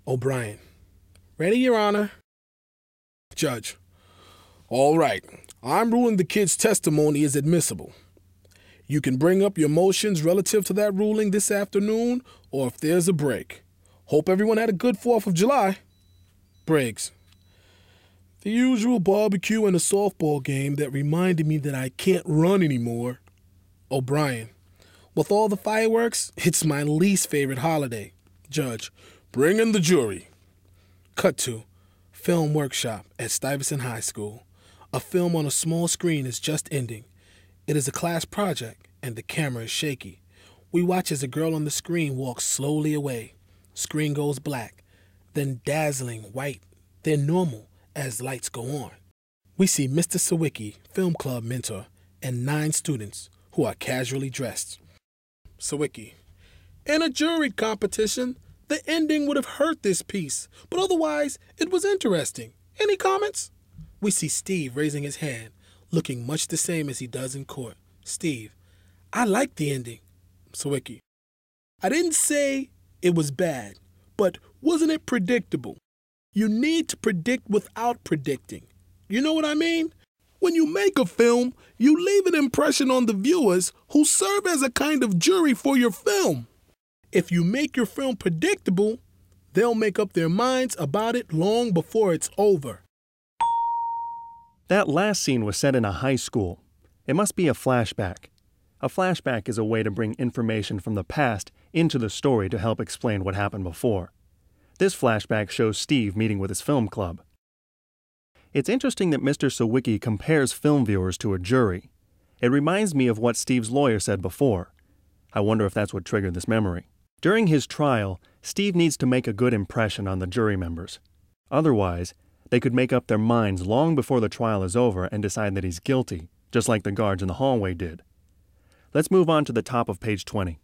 O'Brien. Ready, Your Honor. Judge. All right. I'm ruling the kid's testimony is admissible. You can bring up your motions relative to that ruling this afternoon or if there's a break. Hope everyone had a good 4th of July. Briggs. The usual barbecue and a softball game that reminded me that I can't run anymore. O'Brien. With all the fireworks, it's my least favorite holiday. Judge. Bring in the jury. Cut to film workshop at Stuyvesant High School. A film on a small screen is just ending. It is a class project, and the camera is shaky. We watch as a girl on the screen walks slowly away. Screen goes black, then dazzling white, then normal as lights go on. We see Mr. Sawicki, film club mentor, and 9 students who are casually dressed. Sawicki. In a jury competition, the ending would have hurt this piece, but otherwise it was interesting. Any comments? We see Steve raising his hand, looking much the same as he does in court. Steve. I like the ending. Sawicki. I didn't say it was bad, but wasn't it predictable? You need to predict without predicting. You know what I mean? When you make a film, you leave an impression on the viewers who serve as a kind of jury for your film. If you make your film predictable, they'll make up their minds about it long before it's over. That last scene was set in a high school. It must be a flashback. A flashback is a way to bring information from the past into the story to help explain what happened before. This flashback shows Steve meeting with his film club. It's interesting that Mr. Sawicki compares film viewers to a jury. It reminds me of what Steve's lawyer said before. I wonder if that's what triggered this memory. During his trial, Steve needs to make a good impression on the jury members. Otherwise, they could make up their minds long before the trial is over and decide that he's guilty, just like the guards in the hallway did. Let's move on to the top of page 20.